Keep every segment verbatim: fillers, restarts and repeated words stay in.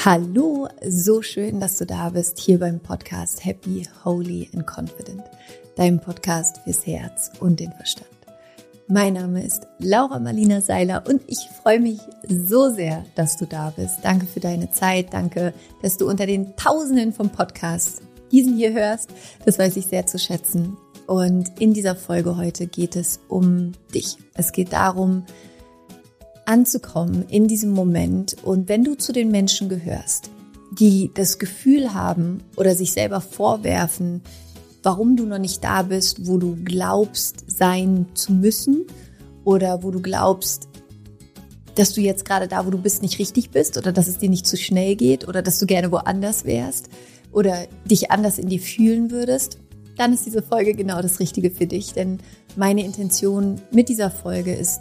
Hallo, so schön, dass du da bist, hier beim Podcast Happy, Holy and Confident, deinem Podcast fürs Herz und den Verstand. Mein Name ist Laura Marlina Seiler und ich freue mich so sehr, dass du da bist. Danke für deine Zeit, danke, dass du unter den Tausenden vom Podcast diesen hier hörst. Das weiß ich sehr zu schätzen. Und in dieser Folge heute geht es um dich. Es geht darum, anzukommen in diesem Moment. Und wenn du zu den Menschen gehörst, die das Gefühl haben oder sich selber vorwerfen, warum du noch nicht da bist, wo du glaubst sein zu müssen oder wo du glaubst, dass du jetzt gerade da, wo du bist, nicht richtig bist oder dass es dir nicht zu schnell geht oder dass du gerne woanders wärst oder dich anders in dir fühlen würdest, dann ist diese Folge genau das Richtige für dich. Denn meine Intention mit dieser Folge ist,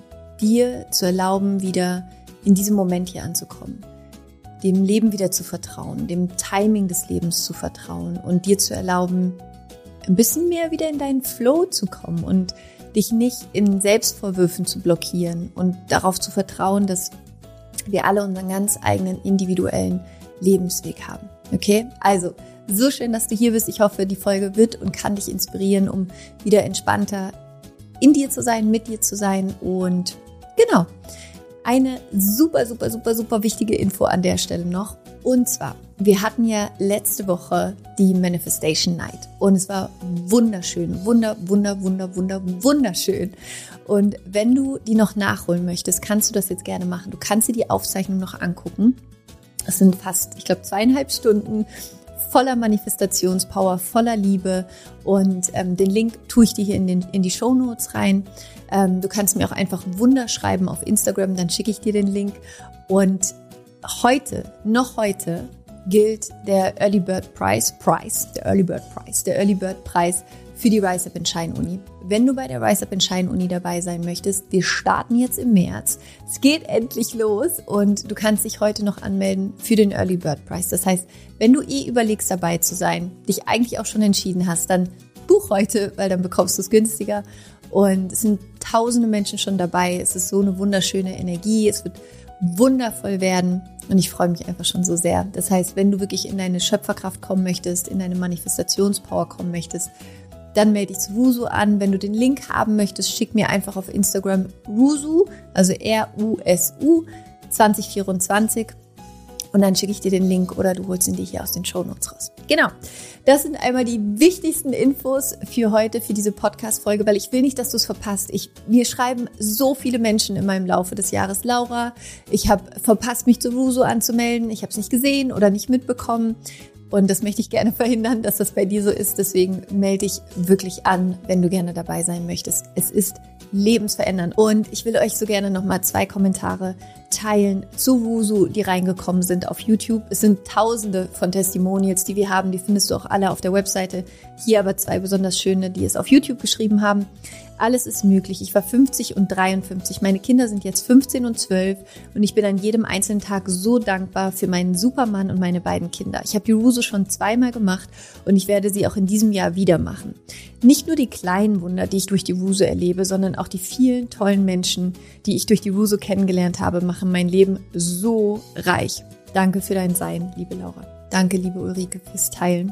dir zu erlauben, wieder in diesem Moment hier anzukommen, dem Leben wieder zu vertrauen, dem Timing des Lebens zu vertrauen und dir zu erlauben, ein bisschen mehr wieder in deinen Flow zu kommen und dich nicht in Selbstvorwürfen zu blockieren und darauf zu vertrauen, dass wir alle unseren ganz eigenen individuellen Lebensweg haben. Okay? Also, so schön, dass du hier bist. Ich hoffe, die Folge wird und kann dich inspirieren, um wieder entspannter in dir zu sein, mit dir zu sein. Und genau, eine super, super, super, super wichtige Info an der Stelle noch. Und zwar, wir hatten ja letzte Woche die Manifestation Night und es war wunderschön, wunder, wunder, wunder, wunder, wunderschön. Und wenn du die noch nachholen möchtest, kannst du das jetzt gerne machen. Du kannst dir die Aufzeichnung noch angucken. Es sind fast, ich glaube, zweieinhalb Stunden voller Manifestationspower, voller Liebe und ähm, den Link tue ich dir hier in, den, in die Shownotes rein. Ähm, du kannst mir auch einfach Wunder schreiben auf Instagram, dann schicke ich dir den Link. Und heute, noch heute, gilt der Early Bird Prize, Prize, der Early Bird Prize, der Early Bird Preis für die Rise Up and Shine Uni. Wenn du bei der Rise Up and Shine Uni dabei sein möchtest, wir starten jetzt im März. Es geht endlich los und du kannst dich heute noch anmelden für den Early Bird Prize. Das heißt, wenn du eh überlegst, dabei zu sein, dich eigentlich auch schon entschieden hast, dann buch heute, weil dann bekommst du es günstiger. Und es sind tausende Menschen schon dabei. Es ist so eine wunderschöne Energie. Es wird wundervoll werden. Und ich freue mich einfach schon so sehr. Das heißt, wenn du wirklich in deine Schöpferkraft kommen möchtest, in deine Manifestationspower kommen möchtest, dann melde dich zu Rusu an. Wenn du den Link haben möchtest, schick mir einfach auf Instagram Rusu, also R U S U zwanzig vierundzwanzig und dann schicke ich dir den Link oder du holst ihn dir hier aus den Shownotes raus. Genau, das sind einmal die wichtigsten Infos für heute, für diese Podcast-Folge, weil ich will nicht, dass du es verpasst. Ich, mir schreiben so viele Menschen in meinem Laufe des Jahres, Laura, ich habe verpasst, mich zu Rusu anzumelden, ich habe es nicht gesehen oder nicht mitbekommen. Und das möchte ich gerne verhindern, dass das bei dir so ist. Deswegen melde dich wirklich an, wenn du gerne dabei sein möchtest. Es ist lebensverändernd. Und ich will euch so gerne nochmal zwei Kommentare teilen zu Wusu, die reingekommen sind auf YouTube. Es sind tausende von Testimonials, die wir haben. Die findest du auch alle auf der Webseite. Hier aber zwei besonders schöne, die es auf YouTube geschrieben haben. Alles ist möglich. Ich war fünfzig und dreiundfünfzig. Meine Kinder sind jetzt fünfzehn und zwölf und ich bin an jedem einzelnen Tag so dankbar für meinen Supermann und meine beiden Kinder. Ich habe die Rusu schon zweimal gemacht und ich werde sie auch in diesem Jahr wieder machen. Nicht nur die kleinen Wunder, die ich durch die Rusu erlebe, sondern auch die vielen tollen Menschen, die ich durch die Rusu kennengelernt habe, machen mein Leben so reich. Danke für dein Sein, liebe Laura. Danke, liebe Ulrike, fürs Teilen.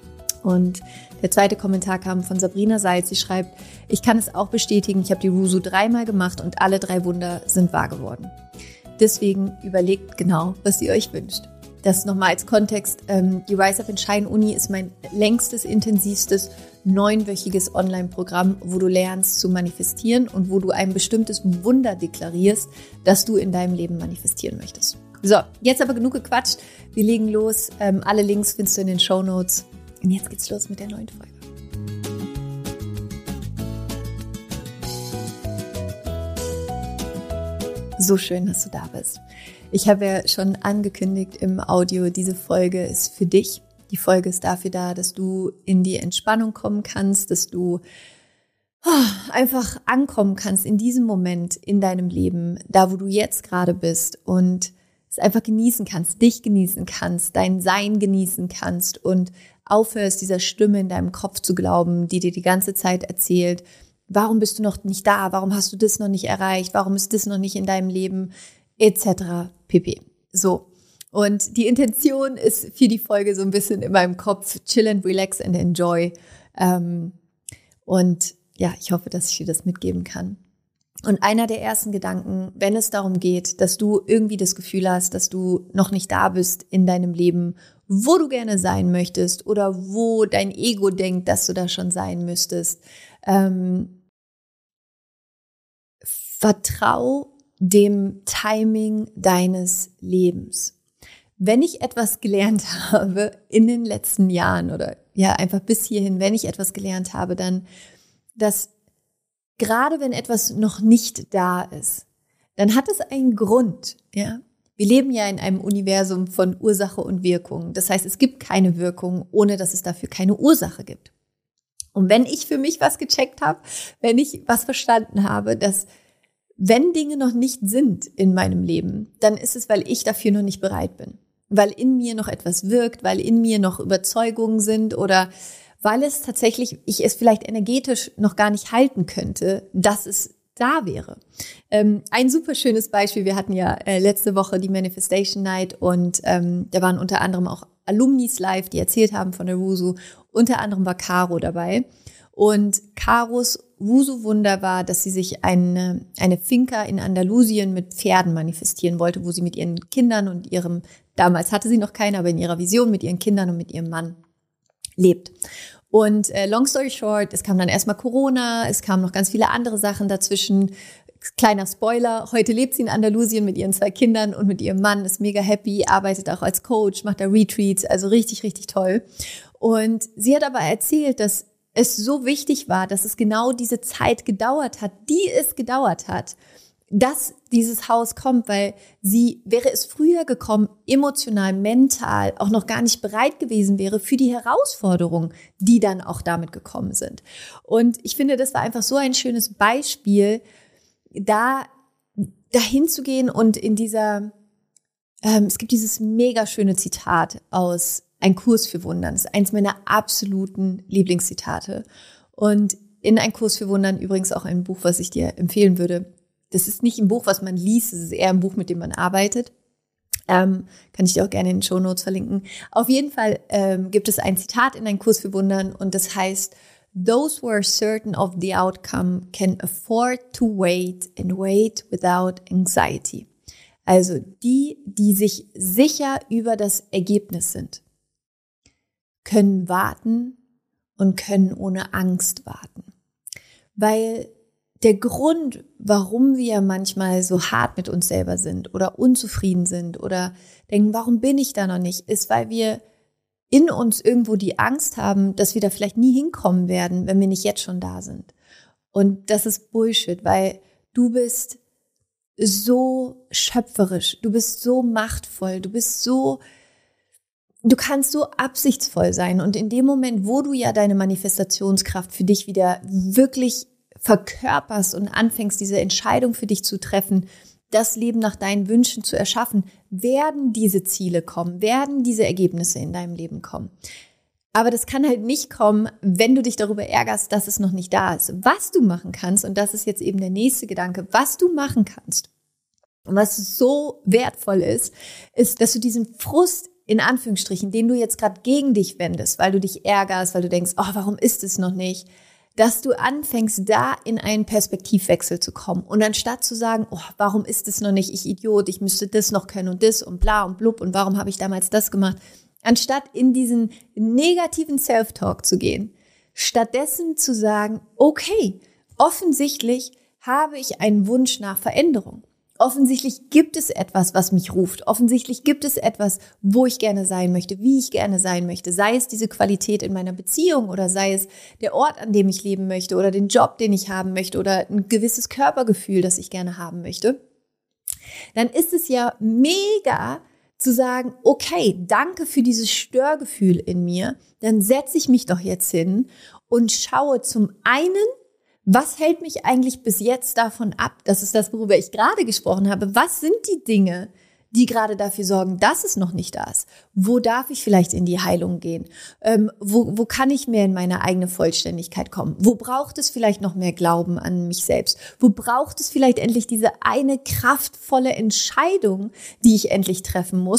Und der zweite Kommentar kam von Sabrina Seitz. Sie schreibt, ich kann es auch bestätigen, ich habe die Rusu dreimal gemacht und alle drei Wunder sind wahr geworden. Deswegen überlegt genau, was ihr euch wünscht. Das nochmal als Kontext. Die Rise Up and Shine Uni ist mein längstes, intensivstes, neunwöchiges Online-Programm, wo du lernst zu manifestieren und wo du ein bestimmtes Wunder deklarierst, das du in deinem Leben manifestieren möchtest. So, jetzt aber genug gequatscht. Wir legen los. Alle Links findest du in den Shownotes. Und jetzt geht's los mit der neuen Folge. So schön, dass du da bist. Ich habe ja schon angekündigt im Audio, diese Folge ist für dich. Die Folge ist dafür da, dass du in die Entspannung kommen kannst, dass du oh, einfach ankommen kannst in diesem Moment in deinem Leben, da wo du jetzt gerade bist und es einfach genießen kannst, dich genießen kannst, dein Sein genießen kannst und aufhörst, dieser Stimme in deinem Kopf zu glauben, die dir die ganze Zeit erzählt, warum bist du noch nicht da, warum hast du das noch nicht erreicht, warum ist das noch nicht in deinem Leben, et cetera pp. So, Und die Intention ist für die Folge so ein bisschen in meinem Kopf, chill and relax and enjoy. Und ja, ich hoffe, dass ich dir das mitgeben kann. Und einer der ersten Gedanken, wenn es darum geht, dass du irgendwie das Gefühl hast, dass du noch nicht da bist in deinem Leben, wo du gerne sein möchtest oder wo dein Ego denkt, dass du da schon sein müsstest, ähm, vertrau dem Timing deines Lebens. Wenn ich etwas gelernt habe in den letzten Jahren oder ja einfach bis hierhin, wenn ich etwas gelernt habe, dann, dass gerade wenn etwas noch nicht da ist, dann hat es einen Grund, ja. Wir leben ja in einem Universum von Ursache und Wirkung. Das heißt, es gibt keine Wirkung, ohne dass es dafür keine Ursache gibt. Und wenn ich für mich was gecheckt habe, wenn ich was verstanden habe, dass wenn Dinge noch nicht sind in meinem Leben, dann ist es, weil ich dafür noch nicht bereit bin. Weil in mir noch etwas wirkt, weil in mir noch Überzeugungen sind oder weil es tatsächlich, ich es vielleicht energetisch noch gar nicht halten könnte, dass es da wäre. Ähm, ein super schönes Beispiel, wir hatten ja äh, letzte Woche die Manifestation Night und ähm, da waren unter anderem auch Alumnis live, die erzählt haben von der Wusu. Unter anderem war Caro dabei. Und Caros Wusu-Wunder war, dass sie sich eine, eine Finca in Andalusien mit Pferden manifestieren wollte, wo sie mit ihren Kindern und ihrem, damals hatte sie noch keine, aber in ihrer Vision mit ihren Kindern und mit ihrem Mann lebt. Und äh, long story short, es kam dann erstmal Corona, es kamen noch ganz viele andere Sachen dazwischen. Kleiner Spoiler, heute lebt sie in Andalusien mit ihren zwei Kindern und mit ihrem Mann, ist mega happy, arbeitet auch als Coach, macht da Retreats, also richtig, richtig toll. Und sie hat aber erzählt, dass es so wichtig war, dass es genau diese Zeit gedauert hat, die es gedauert hat, dass dieses Haus kommt, weil sie, wäre es früher gekommen, emotional, mental, auch noch gar nicht bereit gewesen wäre für die Herausforderungen, die dann auch damit gekommen sind. Und ich finde, das war einfach so ein schönes Beispiel, da dahin zu gehen und in dieser, ähm, es gibt dieses mega schöne Zitat aus Ein Kurs für Wundern. Das ist eins meiner absoluten Lieblingszitate. Und in Ein Kurs für Wundern übrigens auch ein Buch, was ich dir empfehlen würde. Das ist nicht ein Buch, was man liest, es ist eher ein Buch, mit dem man arbeitet. Ähm, kann ich dir auch gerne in den Shownotes verlinken. Auf jeden Fall ähm, gibt es ein Zitat in Ein Kurs für Wundern und das heißt: Those who are certain of the outcome can afford to wait and wait without anxiety. Also die, die sich sicher über das Ergebnis sind, können warten und können ohne Angst warten. Weil der Grund, warum wir manchmal so hart mit uns selber sind oder unzufrieden sind oder denken, warum bin ich da noch nicht, ist, weil wir in uns irgendwo die Angst haben, dass wir da vielleicht nie hinkommen werden, wenn wir nicht jetzt schon da sind. Und das ist Bullshit, weil du bist so schöpferisch, du bist so machtvoll, du bist so, du kannst so absichtsvoll sein. Und in dem Moment, wo du ja deine Manifestationskraft für dich wieder wirklich verkörperst und anfängst, diese Entscheidung für dich zu treffen, das Leben nach deinen Wünschen zu erschaffen, werden diese Ziele kommen, werden diese Ergebnisse in deinem Leben kommen. Aber das kann halt nicht kommen, wenn du dich darüber ärgerst, dass es noch nicht da ist. Was du machen kannst, und das ist jetzt eben der nächste Gedanke, was du machen kannst und was so wertvoll ist, ist, dass du diesen Frust in Anführungsstrichen, den du jetzt gerade gegen dich wendest, weil du dich ärgerst, weil du denkst, oh, warum ist es noch nicht, dass du anfängst, da in einen Perspektivwechsel zu kommen. Und anstatt zu sagen, oh, warum ist es noch nicht, ich Idiot, ich müsste das noch können und das und bla und blub und warum habe ich damals das gemacht, anstatt in diesen negativen Self-Talk zu gehen, stattdessen zu sagen, okay, offensichtlich habe ich einen Wunsch nach Veränderung. Offensichtlich gibt es etwas, was mich ruft. Offensichtlich gibt es etwas, wo ich gerne sein möchte, wie ich gerne sein möchte. Sei es diese Qualität in meiner Beziehung oder sei es der Ort, an dem ich leben möchte oder den Job, den ich haben möchte oder ein gewisses Körpergefühl, das ich gerne haben möchte. Dann ist es ja mega zu sagen, okay, danke für dieses Störgefühl in mir. Dann setze ich mich doch jetzt hin und schaue zum einen, was hält mich eigentlich bis jetzt davon ab? Das ist das, worüber ich gerade gesprochen habe. Was sind die Dinge, die gerade dafür sorgen, dass es noch nicht da ist? Wo darf ich vielleicht in die Heilung gehen? Ähm, wo, wo kann ich mehr in meine eigene Vollständigkeit kommen? Wo braucht es vielleicht noch mehr Glauben an mich selbst? Wo braucht es vielleicht endlich diese eine kraftvolle Entscheidung, die ich endlich treffen muss,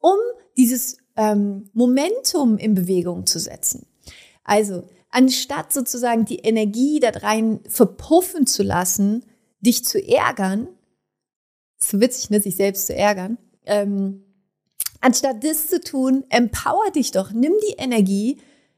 um dieses ähm, Momentum in Bewegung zu setzen. Also anstatt sozusagen die Energie da rein verpuffen zu lassen, dich zu ärgern, ist so witzig, ne, sich selbst zu ärgern, ähm, anstatt das zu tun, empower dich doch, nimm die Energie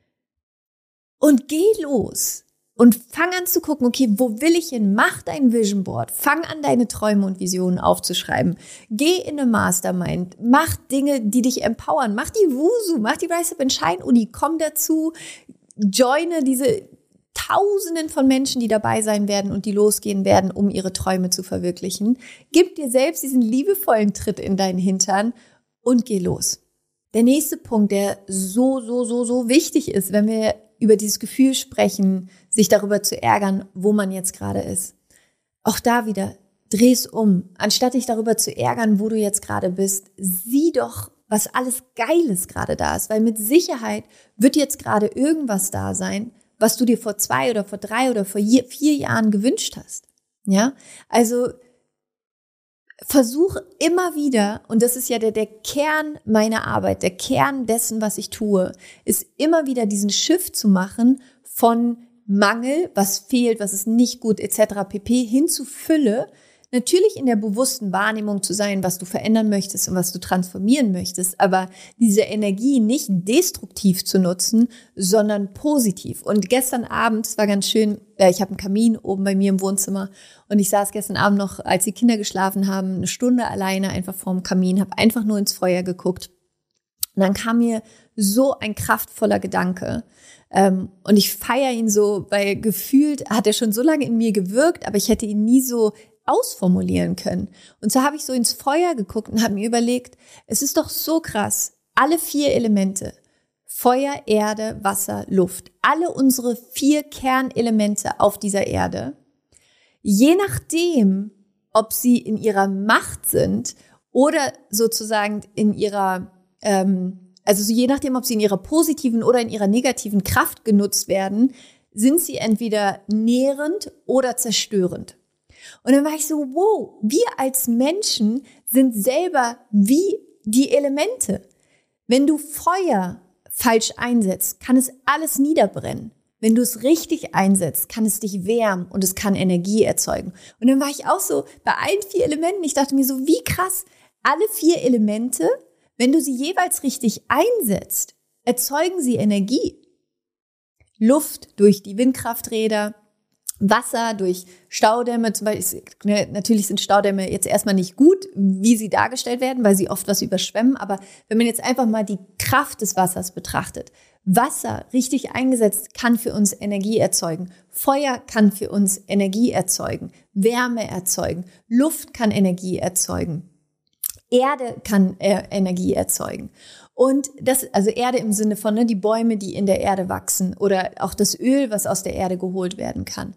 und geh los. Und fang an zu gucken, okay, wo will ich hin? Mach dein Vision Board. Fang an, deine Träume und Visionen aufzuschreiben. Geh in eine Mastermind. Mach Dinge, die dich empowern. Mach die Wusu, mach die Rise Up and Shine Uni. Komm dazu, joine diese Tausenden von Menschen, die dabei sein werden und die losgehen werden, um ihre Träume zu verwirklichen. Gib dir selbst diesen liebevollen Tritt in deinen Hintern und geh los. Der nächste Punkt, der so, so, so, so wichtig ist, wenn wir über dieses Gefühl sprechen, sich darüber zu ärgern, wo man jetzt gerade ist. Auch da wieder, dreh es um. Anstatt dich darüber zu ärgern, wo du jetzt gerade bist, sieh doch, was alles Geiles gerade da ist. Weil mit Sicherheit wird jetzt gerade irgendwas da sein, was du dir vor zwei oder vor drei oder vor vier Jahren gewünscht hast. Ja, also versuch immer wieder, und das ist ja der, der Kern meiner Arbeit, der Kern dessen, was ich tue, ist immer wieder diesen Shift zu machen von Mangel, was fehlt, was ist nicht gut, et cetera pp. Hin zu Fülle, natürlich in der bewussten Wahrnehmung zu sein, was du verändern möchtest und was du transformieren möchtest, aber diese Energie nicht destruktiv zu nutzen, sondern positiv. Und gestern Abend, es war ganz schön, ich habe einen Kamin oben bei mir im Wohnzimmer und ich saß gestern Abend noch, als die Kinder geschlafen haben, eine Stunde alleine einfach vorm Kamin, habe einfach nur ins Feuer geguckt. Und dann kam mir so ein kraftvoller Gedanke. Ähm, und ich feiere ihn so, weil gefühlt hat er schon so lange in mir gewirkt, aber ich hätte ihn nie so ausformulieren können. Und so habe ich so ins Feuer geguckt und habe mir überlegt, es ist doch so krass, alle vier Elemente, Feuer, Erde, Wasser, Luft, alle unsere vier Kernelemente auf dieser Erde, je nachdem, ob sie in ihrer Macht sind oder sozusagen in ihrer, ähm, also je nachdem, ob sie in ihrer positiven oder in ihrer negativen Kraft genutzt werden, sind sie entweder nährend oder zerstörend. Und dann war ich so, wow, wir als Menschen sind selber wie die Elemente. Wenn du Feuer falsch einsetzt, kann es alles niederbrennen. Wenn du es richtig einsetzt, kann es dich wärmen und es kann Energie erzeugen. Und dann war ich auch so bei allen vier Elementen, ich dachte mir so, wie krass, alle vier Elemente, wenn du sie jeweils richtig einsetzt, erzeugen sie Energie. Luft durch die Windkrafträder, Wasser durch Staudämme, zum Beispiel, natürlich sind Staudämme jetzt erstmal nicht gut, wie sie dargestellt werden, weil sie oft was überschwemmen, aber wenn man jetzt einfach mal die Kraft des Wassers betrachtet, Wasser richtig eingesetzt kann für uns Energie erzeugen, Feuer kann für uns Energie erzeugen, Wärme erzeugen, Luft kann Energie erzeugen, Erde kann äh, Energie erzeugen. Und das, also Erde im Sinne von ne, die Bäume, die in der Erde wachsen oder auch das Öl, was aus der Erde geholt werden kann.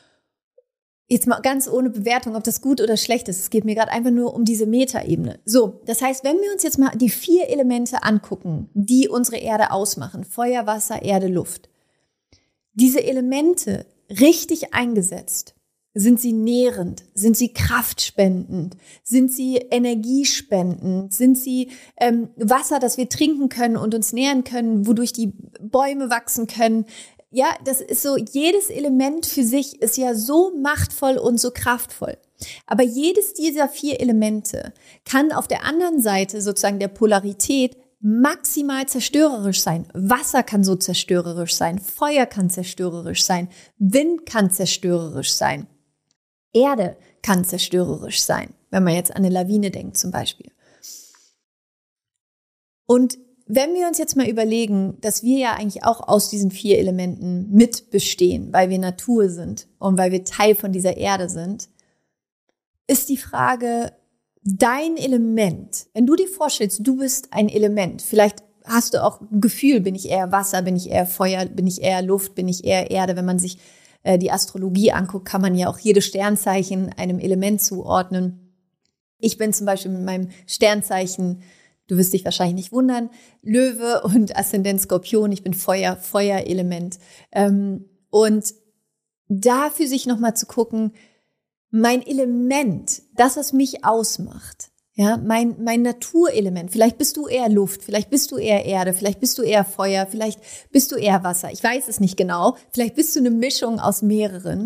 Jetzt mal ganz ohne Bewertung, ob das gut oder schlecht ist. Es geht mir gerade einfach nur um diese Metaebene. So, das heißt, wenn wir uns jetzt mal die vier Elemente angucken, die unsere Erde ausmachen, Feuer, Wasser, Erde, Luft. Diese Elemente richtig eingesetzt, sind sie nährend? Sind sie kraftspendend? Sind sie energiespendend? Sind sie ähm, Wasser, das wir trinken können und uns nähren können, wodurch die Bäume wachsen können? Ja, das ist so, jedes Element für sich ist ja so machtvoll und so kraftvoll. Aber jedes dieser vier Elemente kann auf der anderen Seite sozusagen der Polarität maximal zerstörerisch sein. Wasser kann so zerstörerisch sein, Feuer kann zerstörerisch sein, Wind kann zerstörerisch sein. Erde kann zerstörerisch sein, wenn man jetzt an eine Lawine denkt zum Beispiel. Und wenn wir uns jetzt mal überlegen, dass wir ja eigentlich auch aus diesen vier Elementen mit bestehen, weil wir Natur sind und weil wir Teil von dieser Erde sind, ist die Frage, dein Element, wenn du dir vorstellst, du bist ein Element, vielleicht hast du auch ein Gefühl, bin ich eher Wasser, bin ich eher Feuer, bin ich eher Luft, bin ich eher Erde, wenn man sich die Astrologie anguckt, kann man ja auch jedes Sternzeichen einem Element zuordnen. Ich bin zum Beispiel mit meinem Sternzeichen, du wirst dich wahrscheinlich nicht wundern, Löwe und Aszendent Skorpion, ich bin Feuer, Feuerelement. Und da für sich nochmal zu gucken, mein Element, das, was mich ausmacht, Ja, mein, mein Naturelement. Vielleicht bist du eher Luft, vielleicht bist du eher Erde, vielleicht bist du eher Feuer, vielleicht bist du eher Wasser. Ich weiß es nicht genau. Vielleicht bist du eine Mischung aus mehreren.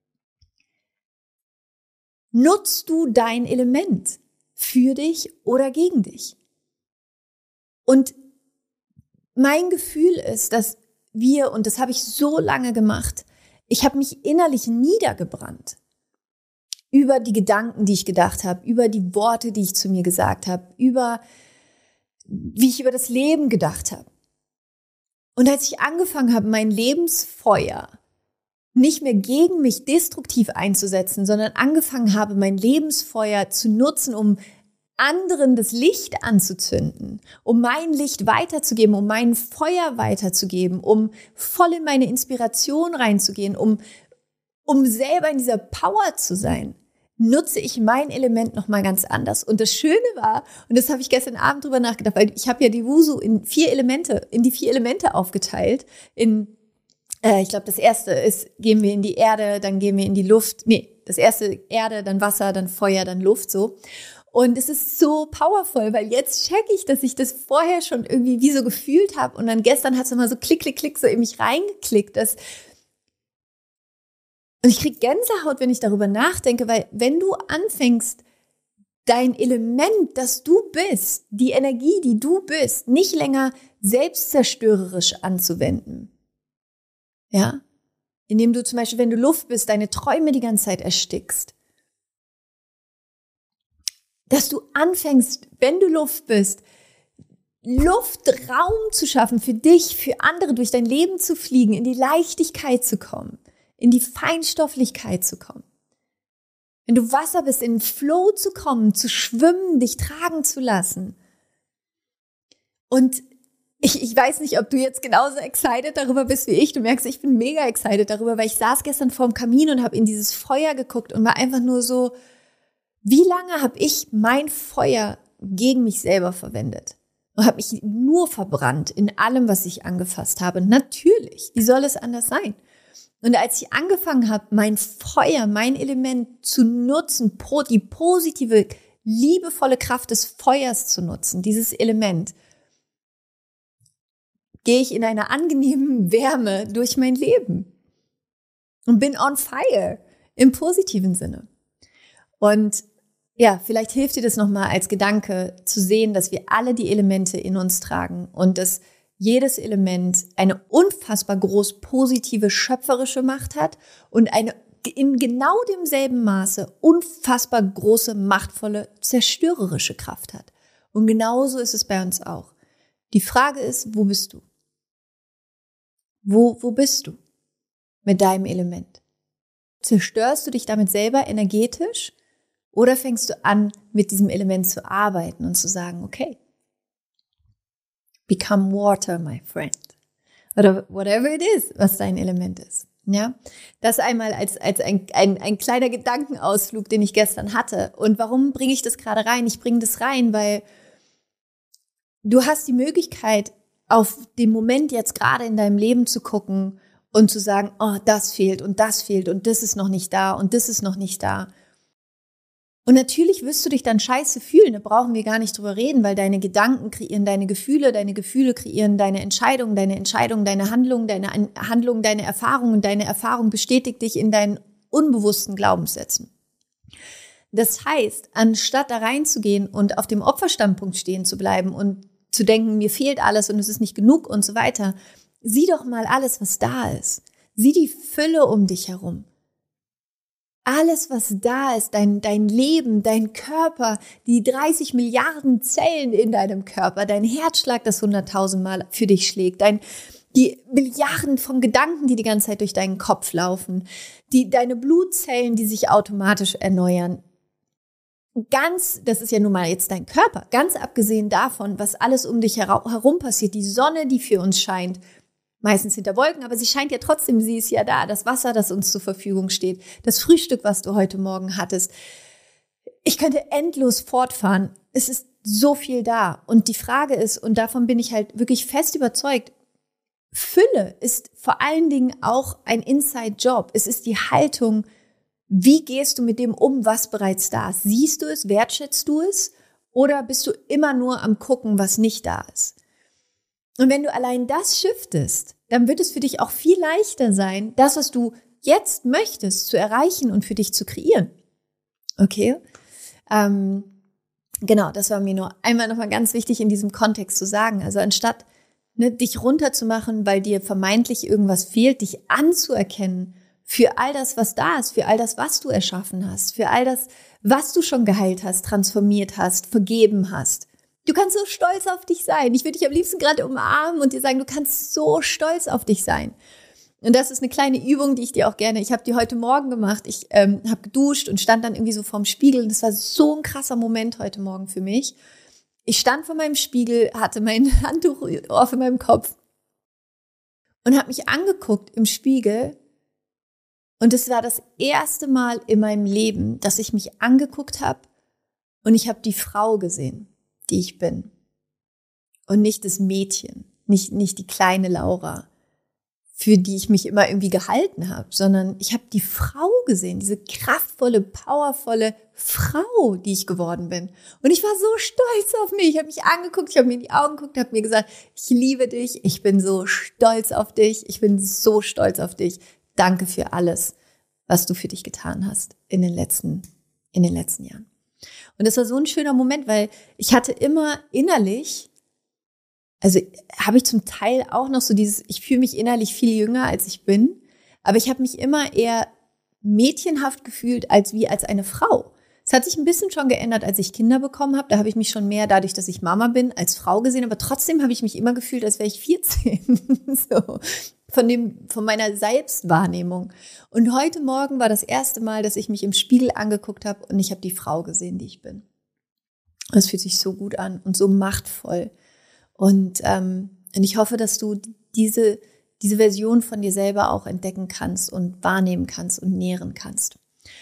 Nutzt du dein Element für dich oder gegen dich? Und mein Gefühl ist, dass wir, und das habe ich so lange gemacht, ich habe mich innerlich niedergebrannt über die Gedanken, die ich gedacht habe, über die Worte, die ich zu mir gesagt habe, über wie ich über das Leben gedacht habe. Und als ich angefangen habe, mein Lebensfeuer nicht mehr gegen mich destruktiv einzusetzen, sondern angefangen habe, mein Lebensfeuer zu nutzen, um anderen das Licht anzuzünden, um mein Licht weiterzugeben, um mein Feuer weiterzugeben, um voll in meine Inspiration reinzugehen, um, um selber in dieser Power zu sein, nutze ich mein Element nochmal ganz anders. Und das Schöne war, und das habe ich gestern Abend drüber nachgedacht, weil ich habe ja die Wusu in vier Elemente, in die vier Elemente aufgeteilt. In, äh, ich glaube, das erste ist, gehen wir in die Erde, dann gehen wir in die Luft. Nee, das erste Erde, dann Wasser, dann Feuer, dann Luft, so. Und es ist so powerful, weil jetzt checke ich, dass ich das vorher schon irgendwie wie so gefühlt habe. Und dann gestern hat es immer so klick, klick, klick so in mich reingeklickt, dass Und ich kriege Gänsehaut, wenn ich darüber nachdenke, weil wenn du anfängst, dein Element, das du bist, die Energie, die du bist, nicht länger selbstzerstörerisch anzuwenden, ja, indem du zum Beispiel, wenn du Luft bist, deine Träume die ganze Zeit erstickst, dass du anfängst, wenn du Luft bist, Luftraum zu schaffen für dich, für andere, durch dein Leben zu fliegen, in die Leichtigkeit zu kommen, in die Feinstofflichkeit zu kommen. Wenn du Wasser bist, in den Flow zu kommen, zu schwimmen, dich tragen zu lassen. Und ich, ich weiß nicht, ob du jetzt genauso excited darüber bist wie ich. Du merkst, ich bin mega excited darüber, weil ich saß gestern vorm Kamin und habe in dieses Feuer geguckt und war einfach nur so, wie lange habe ich mein Feuer gegen mich selber verwendet? Und habe mich nur verbrannt in allem, was ich angefasst habe. Natürlich, wie soll es anders sein? Und als ich angefangen habe, mein Feuer, mein Element zu nutzen, die positive, liebevolle Kraft des Feuers zu nutzen, dieses Element, gehe ich in einer angenehmen Wärme durch mein Leben und bin on fire im positiven Sinne. Und ja, vielleicht hilft dir das nochmal als Gedanke zu sehen, dass wir alle die Elemente in uns tragen und dass jedes Element eine unfassbar groß positive, schöpferische Macht hat und eine in genau demselben Maße unfassbar große, machtvolle, zerstörerische Kraft hat. Und genauso ist es bei uns auch. Die Frage ist, wo bist du? Wo, wo bist du mit deinem Element? Zerstörst du dich damit selber energetisch oder fängst du an, mit diesem Element zu arbeiten und zu sagen, okay, become water, my friend. Oder whatever it is, was dein Element ist. Ja, das einmal als, als ein, ein, ein kleiner Gedankenausflug, den ich gestern hatte. Und warum bringe ich das gerade rein? Ich bringe das rein, weil du hast die Möglichkeit, auf den Moment jetzt gerade in deinem Leben zu gucken und zu sagen, oh, das fehlt und das fehlt und das ist noch nicht da und das ist noch nicht da. Und natürlich wirst du dich dann scheiße fühlen, da brauchen wir gar nicht drüber reden, weil deine Gedanken kreieren deine Gefühle, deine Gefühle kreieren deine Entscheidungen, deine Entscheidungen, deine Handlungen, deine Handlungen, deine Erfahrungen und deine Erfahrung bestätigt dich in deinen unbewussten Glaubenssätzen. Das heißt, anstatt da reinzugehen und auf dem Opferstandpunkt stehen zu bleiben und zu denken, mir fehlt alles und es ist nicht genug und so weiter, sieh doch mal alles, was da ist. Sieh die Fülle um dich herum. Alles, was da ist, dein, dein Leben, dein Körper, die dreißig Milliarden Zellen in deinem Körper, dein Herzschlag, das hunderttausend Mal für dich schlägt, dein, die Milliarden von Gedanken, die die ganze Zeit durch deinen Kopf laufen, die, deine Blutzellen, die sich automatisch erneuern. Ganz, das ist ja nun mal jetzt dein Körper, ganz abgesehen davon, was alles um dich herum passiert, die Sonne, die für uns scheint, meistens hinter Wolken, aber sie scheint ja trotzdem, sie ist ja da. Das Wasser, das uns zur Verfügung steht. Das Frühstück, was du heute Morgen hattest. Ich könnte endlos fortfahren. Es ist so viel da. Und die Frage ist, und davon bin ich halt wirklich fest überzeugt, Fülle ist vor allen Dingen auch ein Inside-Job. Es ist die Haltung, wie gehst du mit dem um, was bereits da ist? Siehst du es, wertschätzt du es? Oder bist du immer nur am Gucken, was nicht da ist? Und wenn du allein das shiftest, dann wird es für dich auch viel leichter sein, das, was du jetzt möchtest, zu erreichen und für dich zu kreieren. Okay? Ähm, genau, das war mir nur einmal nochmal ganz wichtig in diesem Kontext zu sagen. Also anstatt ne, dich runterzumachen, weil dir vermeintlich irgendwas fehlt, dich anzuerkennen für all das, was da ist, für all das, was du erschaffen hast, für all das, was du schon geheilt hast, transformiert hast, vergeben hast. Du kannst so stolz auf dich sein. Ich würde dich am liebsten gerade umarmen und dir sagen, du kannst so stolz auf dich sein. Und das ist eine kleine Übung, die ich dir auch gerne, ich habe die heute Morgen gemacht. Ich ähm, habe geduscht und stand dann irgendwie so vorm Spiegel. Und das war so ein krasser Moment heute Morgen für mich. Ich stand vor meinem Spiegel, hatte mein Handtuch auf in meinem Kopf und habe mich angeguckt im Spiegel. Und es war das erste Mal in meinem Leben, dass ich mich angeguckt habe und ich habe die Frau gesehen, die ich bin. Und nicht das Mädchen, nicht, nicht die kleine Laura, für die ich mich immer irgendwie gehalten habe, sondern ich habe die Frau gesehen, diese kraftvolle, powervolle Frau, die ich geworden bin. Und ich war so stolz auf mich. Ich habe mich angeguckt, ich habe mir in die Augen geguckt, habe mir gesagt, ich liebe dich, ich bin so stolz auf dich, ich bin so stolz auf dich. Danke für alles, was du für dich getan hast in den letzten, in den letzten Jahren. Und das war so ein schöner Moment, weil ich hatte immer innerlich, also habe ich zum Teil auch noch so dieses, ich fühle mich innerlich viel jünger, als ich bin, aber ich habe mich immer eher mädchenhaft gefühlt als wie als eine Frau. Es hat sich ein bisschen schon geändert, als ich Kinder bekommen habe. Da habe ich mich schon mehr, dadurch, dass ich Mama bin, als Frau gesehen. Aber trotzdem habe ich mich immer gefühlt, als wäre ich vierzehn. So, von dem, von meiner Selbstwahrnehmung. Und heute Morgen war das erste Mal, dass ich mich im Spiegel angeguckt habe und ich habe die Frau gesehen, die ich bin. Das fühlt sich so gut an und so machtvoll. Und, ähm, und ich hoffe, dass du diese, diese Version von dir selber auch entdecken kannst und wahrnehmen kannst und nähren kannst.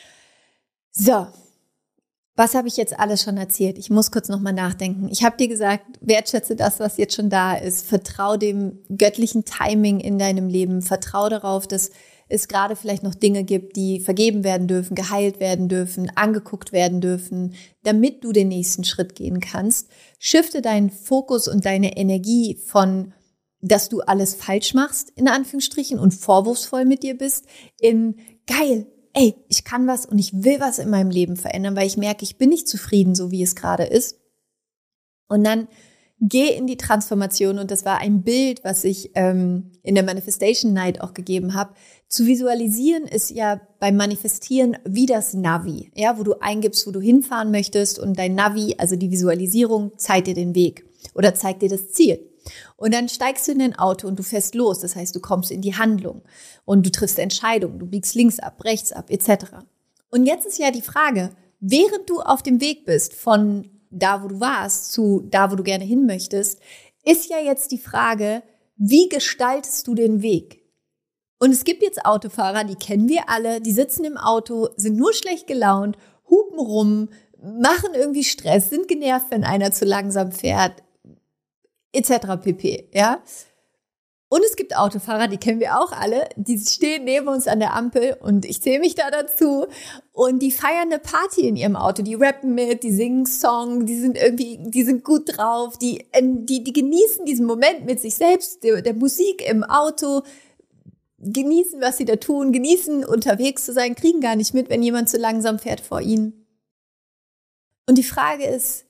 So, was habe ich jetzt alles schon erzählt? Ich muss kurz nochmal nachdenken. Ich habe dir gesagt, wertschätze das, was jetzt schon da ist. Vertrau dem göttlichen Timing in deinem Leben. Vertrau darauf, dass es gerade vielleicht noch Dinge gibt, die vergeben werden dürfen, geheilt werden dürfen, angeguckt werden dürfen, damit du den nächsten Schritt gehen kannst. Shifte deinen Fokus und deine Energie von, dass du alles falsch machst, in Anführungsstrichen, und vorwurfsvoll mit dir bist, in geil, ey, ich kann was und ich will was in meinem Leben verändern, weil ich merke, ich bin nicht zufrieden, so wie es gerade ist. Und dann geh in die Transformation, und das war ein Bild, was ich ähm, in der Manifestation Night auch gegeben habe. Zu visualisieren ist ja beim Manifestieren wie das Navi, ja, wo du eingibst, wo du hinfahren möchtest, und dein Navi, also die Visualisierung, zeigt dir den Weg oder zeigt dir das Ziel. Und dann steigst du in dein Auto und du fährst los. Das heißt, du kommst in die Handlung und du triffst Entscheidungen. Du biegst links ab, rechts ab, et cetera. Und jetzt ist ja die Frage, während du auf dem Weg bist von da, wo du warst, zu da, wo du gerne hin möchtest, ist ja jetzt die Frage, wie gestaltest du den Weg? Und es gibt jetzt Autofahrer, die kennen wir alle, die sitzen im Auto, sind nur schlecht gelaunt, hupen rum, machen irgendwie Stress, sind genervt, wenn einer zu langsam fährt, et cetera pp. Ja? Und es gibt Autofahrer, die kennen wir auch alle, die stehen neben uns an der Ampel, und ich zähle mich da dazu, und die feiern eine Party in ihrem Auto, die rappen mit, die singen Song, die sind irgendwie, die sind gut drauf, die, die, die genießen diesen Moment mit sich selbst, der, der Musik im Auto, genießen, was sie da tun, genießen, unterwegs zu sein, kriegen gar nicht mit, wenn jemand zu langsam fährt vor ihnen. Und die Frage ist,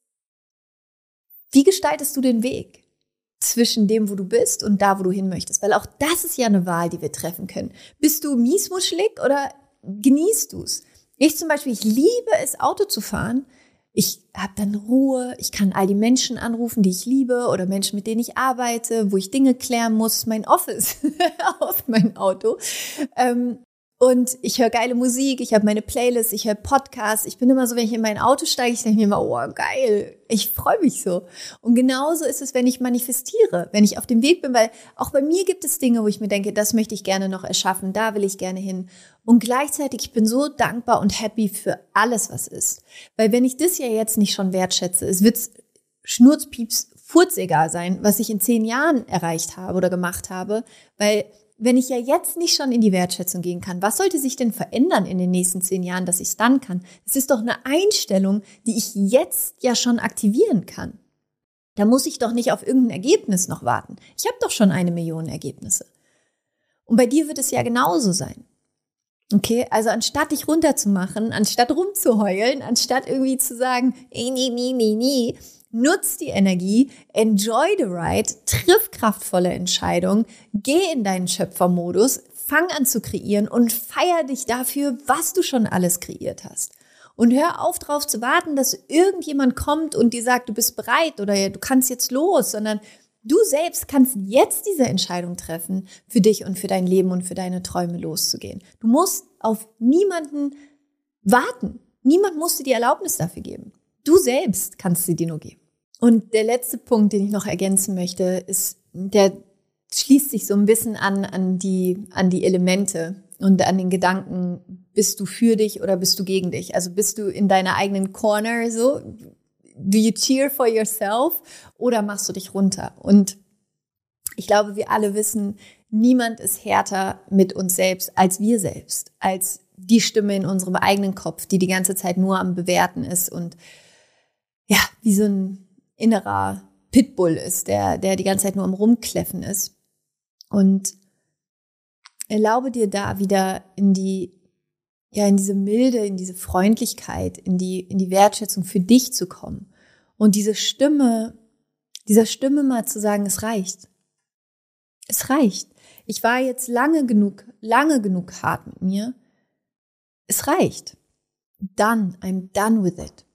wie gestaltest du den Weg zwischen dem, wo du bist, und da, wo du hin möchtest? Weil auch das ist ja eine Wahl, die wir treffen können. Bist du miesmuschelig oder genießt du es? Ich zum Beispiel, ich liebe es, Auto zu fahren. Ich habe dann Ruhe, ich kann all die Menschen anrufen, die ich liebe, oder Menschen, mit denen ich arbeite, wo ich Dinge klären muss, mein Office auf mein Auto. Ähm, Und ich höre geile Musik, ich habe meine Playlist, ich höre Podcasts. Ich bin immer so, wenn ich in mein Auto steige, ich denke mir immer, oh geil, ich freue mich so. Und genauso ist es, wenn ich manifestiere, wenn ich auf dem Weg bin, weil auch bei mir gibt es Dinge, wo ich mir denke, das möchte ich gerne noch erschaffen, da will ich gerne hin. Und gleichzeitig, ich bin so dankbar und happy für alles, was ist. Weil wenn ich das ja jetzt nicht schon wertschätze, es wird schnurzpieps, furzegal sein, was ich in zehn Jahren erreicht habe oder gemacht habe, weil wenn ich ja jetzt nicht schon in die Wertschätzung gehen kann, was sollte sich denn verändern in den nächsten zehn Jahren, dass ich es dann kann? Es ist doch eine Einstellung, die ich jetzt ja schon aktivieren kann. Da muss ich doch nicht auf irgendein Ergebnis noch warten. Ich habe doch schon eine Million Ergebnisse. Und bei dir wird es ja genauso sein. Okay, also anstatt dich runterzumachen, anstatt rumzuheulen, anstatt irgendwie zu sagen, ey, nee, nee, nee, nee, nutz die Energie, enjoy the ride, triff kraftvolle Entscheidungen, geh in deinen Schöpfermodus, fang an zu kreieren und feier dich dafür, was du schon alles kreiert hast. Und hör auf, darauf zu warten, dass irgendjemand kommt und dir sagt, du bist bereit oder du kannst jetzt los, sondern du selbst kannst jetzt diese Entscheidung treffen, für dich und für dein Leben und für deine Träume loszugehen. Du musst auf niemanden warten. Niemand muss dir die Erlaubnis dafür geben. Du selbst kannst sie dir nur geben. Und der letzte Punkt, den ich noch ergänzen möchte, ist, der schließt sich so ein bisschen an, an die, an die Elemente und an den Gedanken, bist du für dich oder bist du gegen dich? Also bist du in deiner eigenen Corner so? Do you cheer for yourself oder machst du dich runter? Und ich glaube, wir alle wissen, niemand ist härter mit uns selbst als wir selbst, als die Stimme in unserem eigenen Kopf, die die ganze Zeit nur am Bewerten ist und ja, wie so ein innerer Pitbull ist, der, der die ganze Zeit nur am Rumkläffen ist. Und erlaube dir da wieder in die, ja, in diese Milde, in diese Freundlichkeit, in die, in die Wertschätzung für dich zu kommen. Und diese Stimme, dieser Stimme mal zu sagen, es reicht. Es reicht. Ich war jetzt lange genug, lange genug hart mit mir. Es reicht. Done. I'm done with it.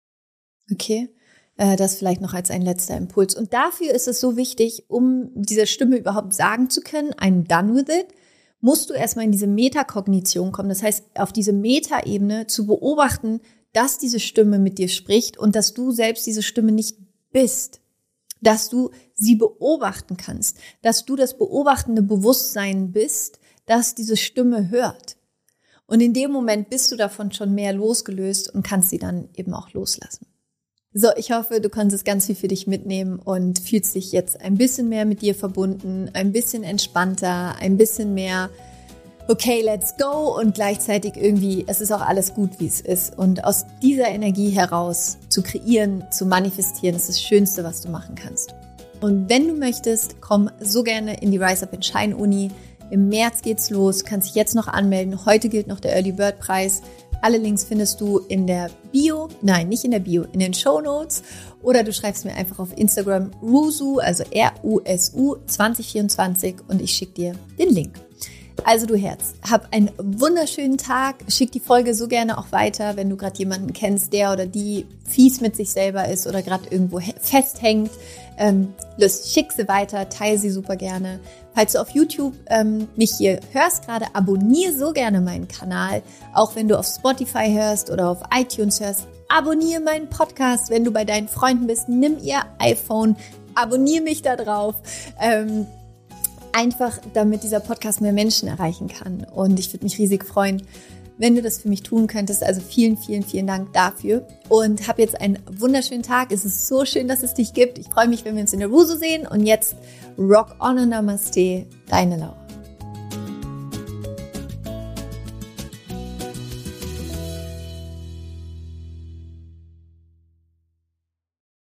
Okay? Das vielleicht noch als ein letzter Impuls. Und dafür ist es so wichtig, um diese Stimme überhaupt sagen zu können, I'm done with it, musst du erstmal in diese Metakognition kommen. Das heißt, auf diese Metaebene zu beobachten, dass diese Stimme mit dir spricht und dass du selbst diese Stimme nicht bist. Dass du sie beobachten kannst. Dass du das beobachtende Bewusstsein bist, das diese Stimme hört. Und in dem Moment bist du davon schon mehr losgelöst und kannst sie dann eben auch loslassen. So, ich hoffe, du konntest ganz viel für dich mitnehmen und fühlst dich jetzt ein bisschen mehr mit dir verbunden, ein bisschen entspannter, ein bisschen mehr, okay, let's go und gleichzeitig irgendwie, es ist auch alles gut, wie es ist. Und aus dieser Energie heraus zu kreieren, zu manifestieren, ist das Schönste, was du machen kannst. Und wenn du möchtest, komm so gerne in die Rise Up and Shine Uni. Im März geht's los, kannst dich jetzt noch anmelden. Heute gilt noch der Early Bird Preis. Alle Links findest du in der Bio, nein, nicht in der Bio, in den Shownotes. Oder du schreibst mir einfach auf Instagram Rusu, also R U S U zwanzig vierundzwanzig und ich schicke dir den Link. Also du Herz, hab einen wunderschönen Tag. Schick die Folge so gerne auch weiter, wenn du gerade jemanden kennst, der oder die fies mit sich selber ist oder gerade irgendwo festhängt. Ähm, los, schick sie weiter, teile sie super gerne. Falls du auf YouTube ähm, mich hier hörst gerade, abonniere so gerne meinen Kanal. Auch wenn du auf Spotify hörst oder auf iTunes hörst, abonniere meinen Podcast. Wenn du bei deinen Freunden bist, nimm ihr iPhone, abonniere mich da drauf. Ähm, Einfach, damit dieser Podcast mehr Menschen erreichen kann. Und ich würde mich riesig freuen, wenn du das für mich tun könntest. Also vielen, vielen, vielen Dank dafür. Und hab jetzt einen wunderschönen Tag. Es ist so schön, dass es dich gibt. Ich freue mich, wenn wir uns in der Rusu sehen. Und jetzt Rock on und Namaste, deine Laura.